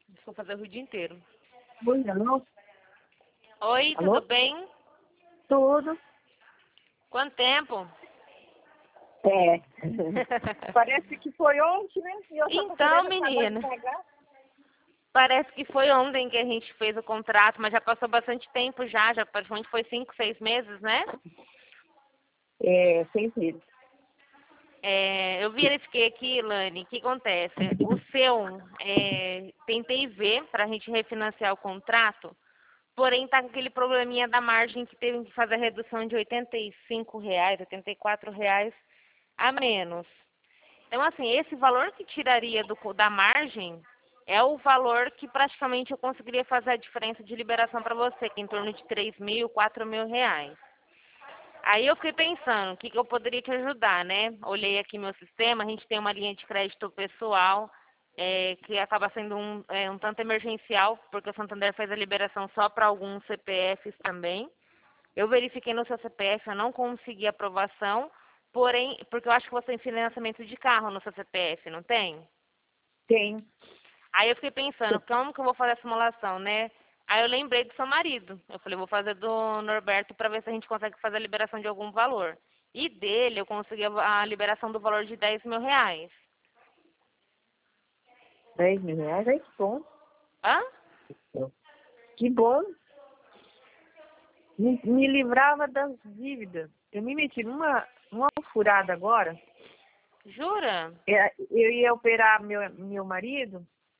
Vou fazer o dia inteiro. Oi, alô? Oi, Alô? tudo bem? Tudo. Quanto tempo? É. Parece que foi ontem, né? E eu só tô Então, querendo acabar de menina, pagar. parece que foi ontem que a gente fez o contrato, mas já passou bastante tempo já praticamente foi 5, 6 meses, né? É, 6 meses. Eu verifiquei aqui, Lani, o que acontece? O seu, tentei ver para a gente refinanciar o contrato, porém tá com aquele probleminha da margem que teve que fazer a redução de R$ 85, R$ 84 a menos. Então, assim, esse valor que tiraria da margem é o valor que praticamente eu conseguiria fazer a diferença de liberação para você, que é em torno de R$ 3.000, R$ 4.000. Aí eu fiquei pensando, o que eu poderia te ajudar, né? Olhei aqui meu sistema, a gente tem uma linha de crédito pessoal, que acaba sendo um tanto emergencial, porque o Santander faz a liberação só para alguns CPFs também. Eu verifiquei no seu CPF, eu não consegui aprovação, porém, porque eu acho que você tem financiamento de carro no seu CPF, não tem? Tem. Aí eu fiquei pensando, como que eu vou fazer a simulação, né? Aí eu lembrei do seu marido. Eu falei, vou fazer do Norberto para ver se a gente consegue fazer a liberação de algum valor. E dele eu consegui a liberação do valor de R$ 10.000. R$ 10.000, é que bom. Hã? Que bom. Me livrava das dívidas. Eu me meti numa furada agora. Jura? Eu ia operar meu marido,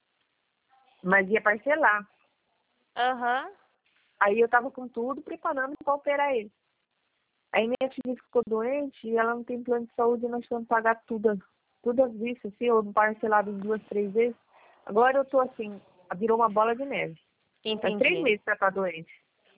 mas ia parcelar. Aham. Aí eu tava com tudo preparando para operar ele. Aí minha filha ficou doente e ela não tem plano de saúde e nós estamos que pagar tudo às vistas, assim, ou parcelado em 2, 3 vezes. Agora eu tô assim, virou uma bola de neve. Faz 3 Entendi. meses pra estar doente.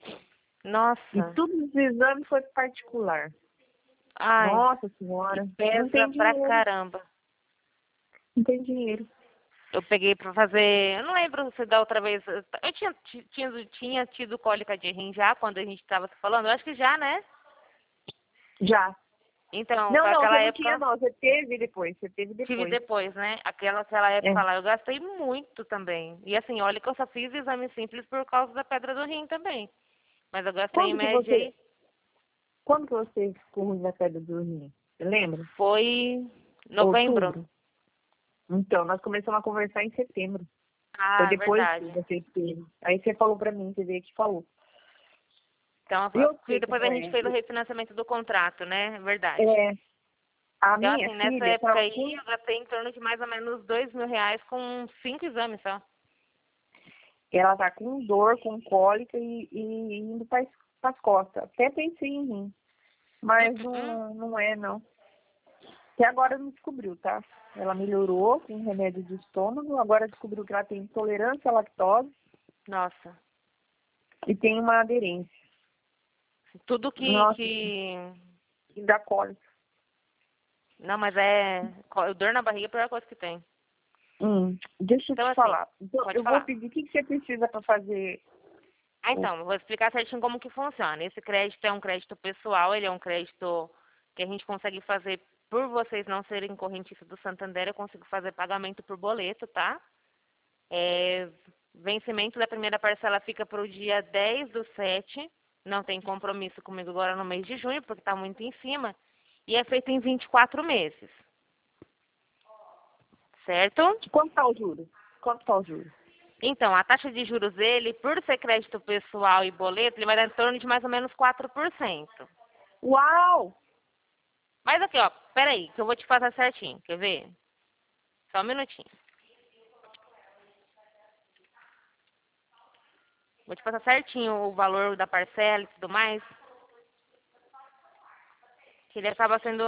E Nossa. todos os exames foi particular. Ai, Nossa que senhora, não pesa tem pra dinheiro, caramba. não tem dinheiro. Eu peguei pra fazer. Eu não lembro se da outra vez. Eu tinha tido cólica de rim já, quando a gente estava se falando. Eu acho que já, né? Já. Então, Não, você aquela não tinha época, não, você teve tive depois. depois, né? Aquela época É. lá, eu gastei muito também. E assim, olha que eu só fiz exame simples por causa da pedra do rim também. Mas eu gastei em Quando que média você, aí. quando que você ficou ruim da pedra do rim? Você lembra? Foi novembro. Outubro? Então, nós começamos a conversar em setembro. Foi Ah, depois que verdade. você teve. Aí você falou pra mim, você veio aqui e falou. Então, Eu porque sei depois como a gente é. fez o refinanciamento do contrato, né? Verdade. É, a Então, minha assim, nessa filha época tá aí, com. eu gastei em torno de mais ou menos R$ 2.000 com 5 exames só. Ela tá com dor, com cólica e indo para as costas. Até pensei em rim. Mas Hum. não é, não. Até agora não descobriu, tá? Ela melhorou com remédio de estômago, agora descobriu que ela tem intolerância à lactose Nossa. e tem uma aderência. Tudo Nossa, que... e dá cólica. Não, mas dor na barriga é a pior coisa que tem. Deixa eu Então, te assim, falar. Então, pode eu vou falar. pedir o que você precisa para fazer o. Então, eu vou explicar certinho como que funciona. Esse crédito é um crédito pessoal, ele é um crédito que a gente consegue fazer por vocês não serem correntistas do Santander, eu consigo fazer pagamento por boleto, tá? Vencimento da primeira parcela fica para o dia 10/7. Não tem compromisso comigo agora no mês de junho, porque está muito em cima. E é feito em 24 meses. Certo? Quanto tá o juro? Quanto tá o juro? Então, a taxa de juros dele, por ser crédito pessoal e boleto, ele vai dar em torno de mais ou menos 4%. Uau! Mas aqui, ó, peraí, que eu vou te passar certinho. Quer ver? Só um minutinho. Vou te passar certinho o valor da parcela e tudo mais. Que ele acaba sendo.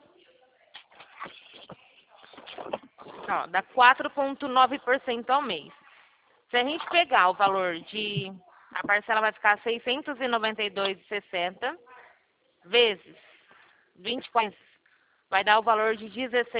Ó, dá 4,9% ao mês. Se a gente pegar o valor de. A parcela vai ficar 692,60 vezes 24, vai dar o valor de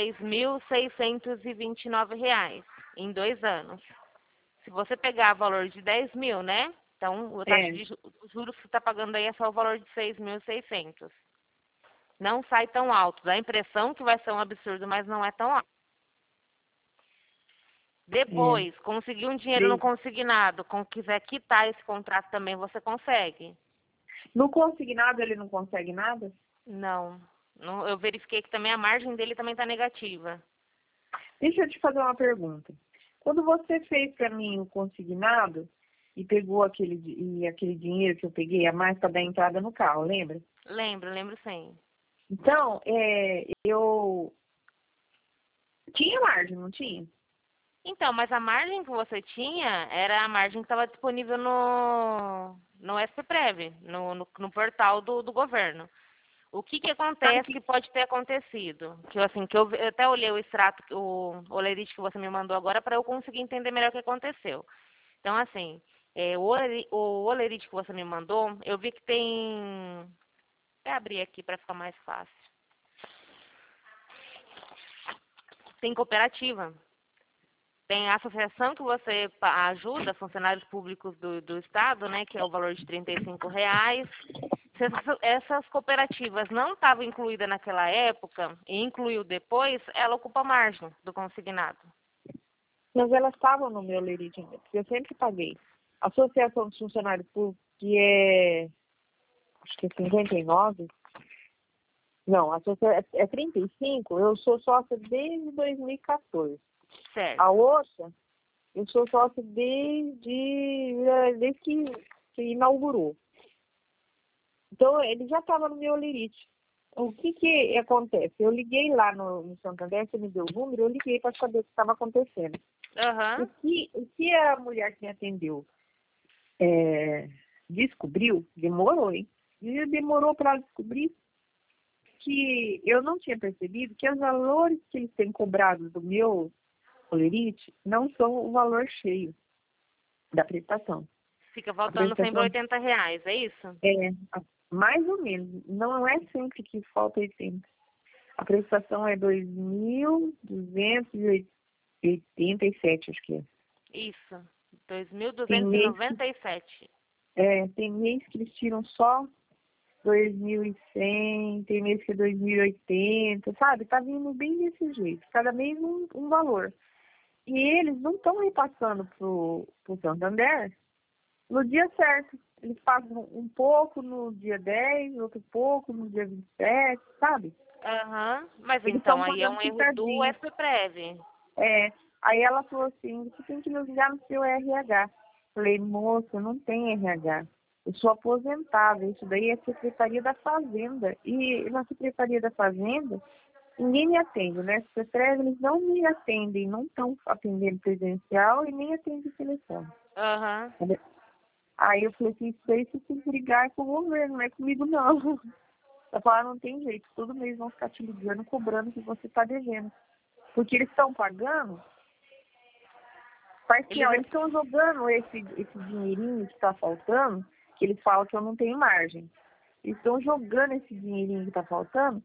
R$ 16.629 em 2 anos. Se você pegar o valor de 10 mil, né? Então, a taxa É. de juros que você está pagando aí é só o valor de 6.600. Não sai tão alto. Dá a impressão que vai ser um absurdo, mas não é tão alto. É. Depois, conseguir um dinheiro no consignado, quiser quitar esse contrato também, você consegue? No consignado ele não consegue nada? Não. Eu verifiquei que também a margem dele também está negativa. Deixa eu te fazer uma pergunta. Quando você fez para mim o consignado e pegou aquele dinheiro que eu peguei a mais para dar entrada no carro, lembra? Lembro sim. Então, eu tinha margem, não tinha? Então, mas a margem que você tinha era a margem que estava disponível no SPPrev, no portal do governo. O que acontece que pode ter acontecido? Eu até olhei o extrato, o olerite que você me mandou agora para eu conseguir entender melhor o que aconteceu. Então, assim, o olerite que você me mandou, eu vi que tem... Vou abrir aqui para ficar mais fácil. Tem cooperativa. Tem a associação que você ajuda funcionários públicos do Estado, né, que é o valor de R$ 35. Se essas cooperativas não estavam incluídas naquela época e incluiu depois, ela ocupa a margem do consignado. Mas elas estavam no meu lerite, porque eu sempre paguei. Associação dos Funcionários Públicos, que acho que é 59. Não, é 35. Eu sou sócia desde 2014. Certo. A outra, eu sou sócia desde que inaugurou. Então, ele já estava no meu lerite. O que acontece? Eu liguei lá no Santander, você me deu o número, eu liguei para saber o que estava acontecendo. Aham. O que a mulher que me atendeu descobriu, demorou, hein? E demorou para ela descobrir que eu não tinha percebido que os valores que eles têm cobrado do meu olerite não são o valor cheio da prestação. Fica faltando R$ 180, é isso? Mais ou menos. Não é sempre que falta 80. A prestação é 2.287, acho que é. Isso. Tem mês, 2.297. tem mês que eles tiram só 2.100, tem mês que é 2.080, sabe? Tá vindo bem desse jeito. Cada mês um valor. E eles não estão repassando pro Santander no dia certo. Eles passam um pouco no dia 10, outro pouco no dia 27, sabe? Aham. Mas Eles então estão aí é pagando um erro do picadinho. SPPrev. Aí ela falou assim, você tem que nos ligar no seu RH. Falei, moça, não tem RH. Eu sou aposentada, isso daí é Secretaria da Fazenda. E na Secretaria da Fazenda, ninguém me atende, né? Eles não me atendem, não estão atendendo presencial e nem atendem telefone. Aham. Aí eu falei assim, isso aí você tem que brigar com o governo, não é comigo não. Ela falou, não tem jeito, todo mês vão ficar te ligando, cobrando o que você está devendo. Porque eles estão pagando parcial, eles estão jogando esse dinheirinho que está faltando, que eles falam que eu não tenho margem. Eles estão jogando esse dinheirinho que está faltando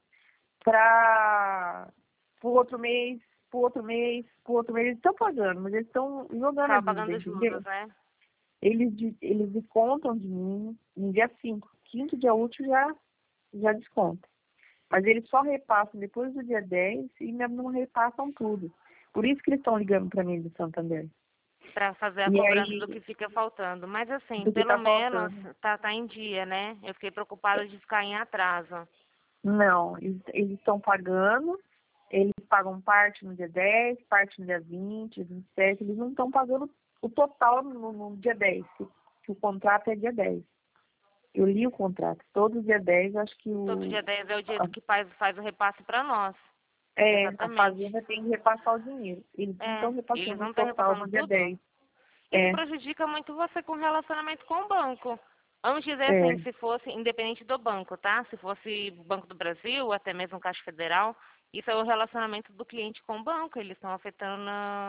para o outro mês, pro outro mês. Eles estão pagando, mas eles estão jogando a Tava dívida, pagando entendeu? juros, né? Eles descontam de mim no dia 5. Quinto dia útil já desconta. Mas eles só repassam depois do dia 10 e não repassam tudo. Por isso que eles estão ligando para mim do Santander. Para fazer a E cobrança aí, do que fica faltando. Mas assim, do que pelo está menos faltando. tá em dia, né? Eu fiquei preocupada de ficar em atraso. Não, eles estão pagando, eles pagam parte no dia 10, parte no dia 20, 27, eles não estão pagando o total no dia 10, que o contrato é dia 10. Eu li o contrato, todo dia 10, acho que Todo dia 10 é o dia que faz o repasse para nós. a Exatamente. fazenda tem que repassar o dinheiro. Eles não estão Eles repassando não o estão total repassando no dia tudo? 10. Isso prejudica muito você com relacionamento com o banco. Vamos dizer assim, se fosse independente do banco, tá? Se fosse Banco do Brasil, até mesmo Caixa Federal, isso é o relacionamento do cliente com o banco. Eles estão afetando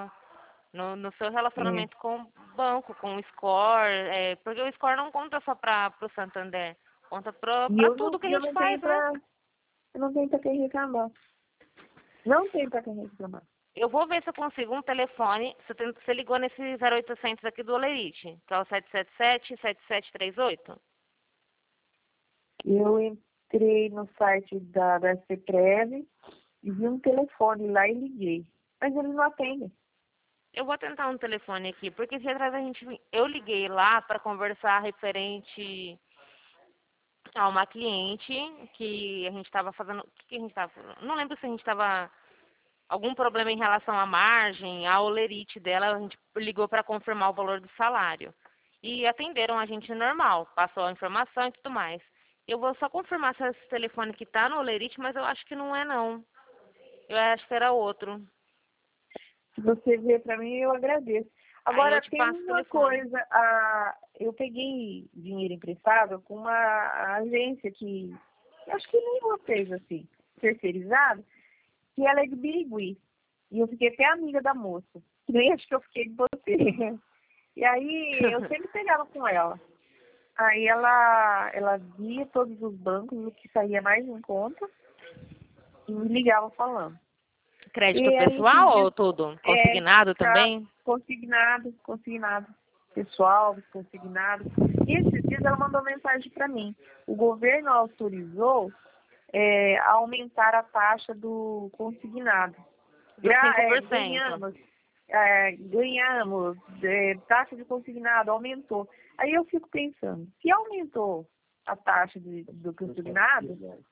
no seu relacionamento com o banco, com o score, porque o score não conta só para o Santander, conta para E tudo que a gente não faz, tenho né? eu não tenho para quem reclamar. Não tem para quem reclamar. Eu vou ver se eu consigo um telefone. Você ligou nesse 0800 aqui do Olerite, que é o 777-7738. Eu entrei no site da CPREV e vi um telefone lá e liguei. Mas eles não atendem. Eu vou tentar um telefone aqui, porque esse atrás eu liguei lá para conversar referente a uma cliente que a gente estava fazendo, o que que a gente estava fazendo? Não lembro se a gente estava algum problema em relação à margem, à olerite dela, a gente ligou para confirmar o valor do salário. E atenderam a gente normal, passou a informação e tudo mais. Eu vou só confirmar se esse telefone que está no olerite, mas eu acho que não é não. Eu acho que era outro. Se você ver para mim, eu agradeço. Aí eu Agora, te tem passo o uma telefone. coisa, eu peguei dinheiro emprestado com uma agência que, acho que nem vocês, assim, terceirizada, que ela é de Birigui. E eu fiquei até amiga da moça. Nem acho que eu fiquei de você. E aí, eu sempre pegava com ela. Aí ela via todos os bancos, o que saía mais em conta, e me ligava falando. Crédito E aí, esses pessoal dias, ou tudo? é, Consignado tá também? consignado, pessoal, consignado. E esses dias ela mandou mensagem para mim. O governo autorizou aumentar a taxa do consignado. Do 5%. Ganhamos, taxa de consignado aumentou. Aí eu fico pensando, se aumentou a taxa do consignado,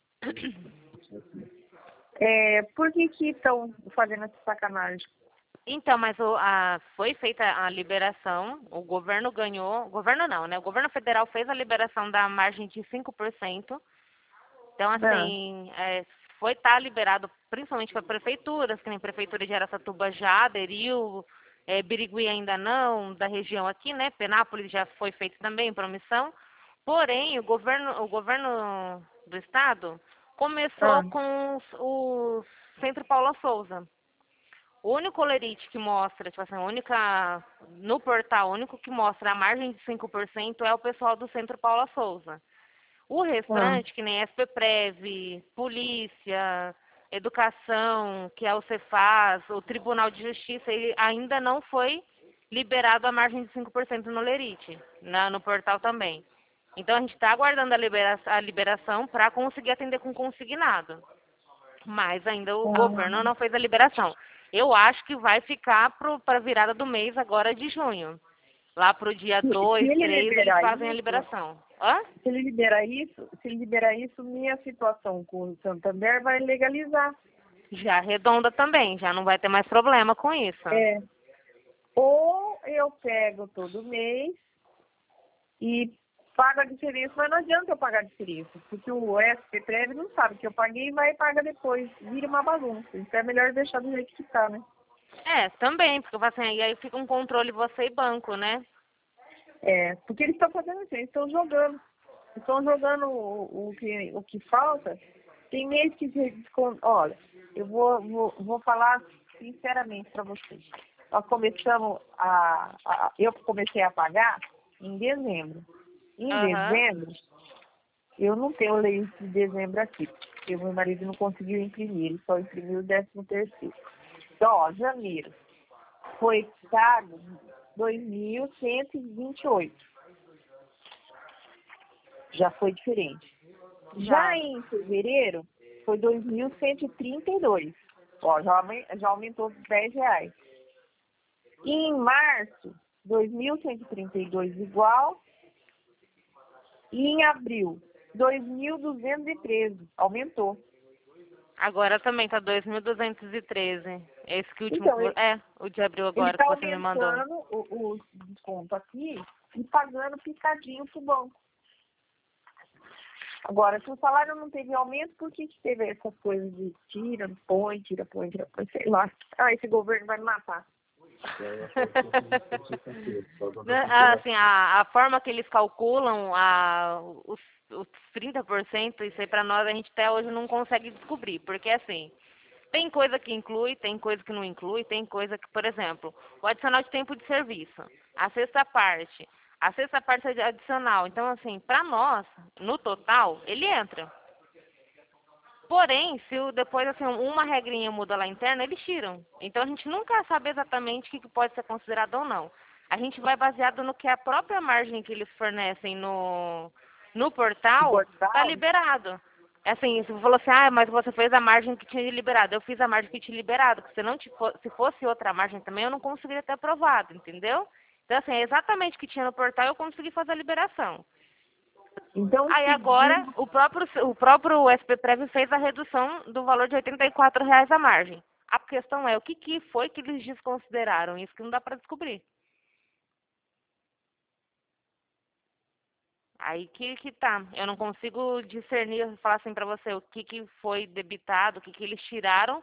por que estão fazendo essa sacanagem? Então, mas foi feita a liberação, o governo ganhou, governo não, né? O governo federal fez a liberação da margem de 5%. Então, Ah, assim, foi estar liberado principalmente para prefeituras, que nem Prefeitura de Araçatuba já aderiu, Birigui ainda não, da região aqui, né? Penápolis já foi feito também, promissão. Porém, o governo do estado ah, começou com o Centro Paula Souza. O único olerite que mostra, tipo assim, no portal, o único que mostra a margem de 5% é o pessoal do Centro Paula Souza. O ah. restante, que nem SPPrev, Polícia, Educação, que é o Cefaz, o Tribunal de Justiça, ele ainda não foi liberado a margem de 5% no Lerite, no portal também. Então a gente está aguardando a liberação para conseguir atender com consignado. Mas ainda o governo não fez a liberação. Eu acho que vai ficar para a virada do mês agora de junho. Lá para o dia Se 2, ele 3, eles liberar fazem a isso, liberação. Hã? se ele liberar isso, minha situação com o Santander vai legalizar. Já arredonda também, já não vai ter mais problema com isso. É, ou eu pego todo mês e pago a diferença, mas não adianta eu pagar a diferença, porque o SPPrev não sabe que eu paguei e vai e paga depois. Vira uma bagunça. Então é melhor deixar do jeito que tá, né? Também, porque assim, aí fica um controle você e banco, né? Porque eles estão fazendo isso, eles estão jogando. Estão jogando o que falta. Tem mês que se desconta. Olha, eu vou falar sinceramente para vocês. Eu comecei a pagar em dezembro. Em Aham. dezembro, eu não tenho o leite de dezembro aqui, porque o meu marido não conseguiu imprimir, ele só imprimiu o 13º. Então, janeiro foi pago 2.128. Já foi diferente. Já Já. em fevereiro, foi 2.132. Ó, já aumentou R$ 10. E em março, 2.132 igual. E em abril, 2.213. Aumentou. Agora também tá 2.213. Esse que último Então, que o de abril ele agora está que você me mandou. aumentando o desconto aqui e pagando picadinho pro banco. Agora, se o salário não teve aumento, por que teve essas coisas de tira, põe, sei lá. Esse governo vai me matar. Né, assim, a forma que eles calculam os 30%, isso aí pra nós a gente até hoje não consegue descobrir. Porque assim, tem coisa que inclui, tem coisa que não inclui, tem coisa que, por exemplo, o adicional de tempo de serviço, a sexta parte. A sexta parte é adicional. Então, assim, para nós, no total, ele entra. Porém, se depois, assim, uma regrinha muda lá interna, eles tiram. Então, a gente nunca sabe exatamente o que pode ser considerado ou não. A gente vai baseado no que a própria margem que eles fornecem no O portal está portal, liberado. É assim, você falou assim, ah, mas você fez a margem que tinha liberado. Eu fiz a margem que tinha liberado, porque se não se fosse outra margem também, eu não conseguiria ter aprovado, entendeu? Então, assim, é exatamente o que tinha no portal, eu consegui fazer a liberação. Então, Aí agora, seguindo, o próprio SP-Prev fez a redução do valor de R$ 84,00 a margem. A questão é, o que foi que eles desconsideraram? Isso que não dá para descobrir. Aí que tá. Eu não consigo discernir, falar assim para você o que foi debitado, o que eles tiraram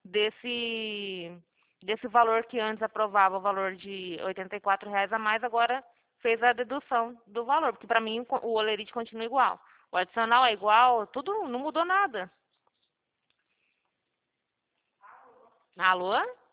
desse valor que antes aprovava o valor de R$ 84,00 a mais, agora fez a dedução do valor, porque para mim o olerite continua igual. O adicional é igual, tudo não mudou nada. Alô?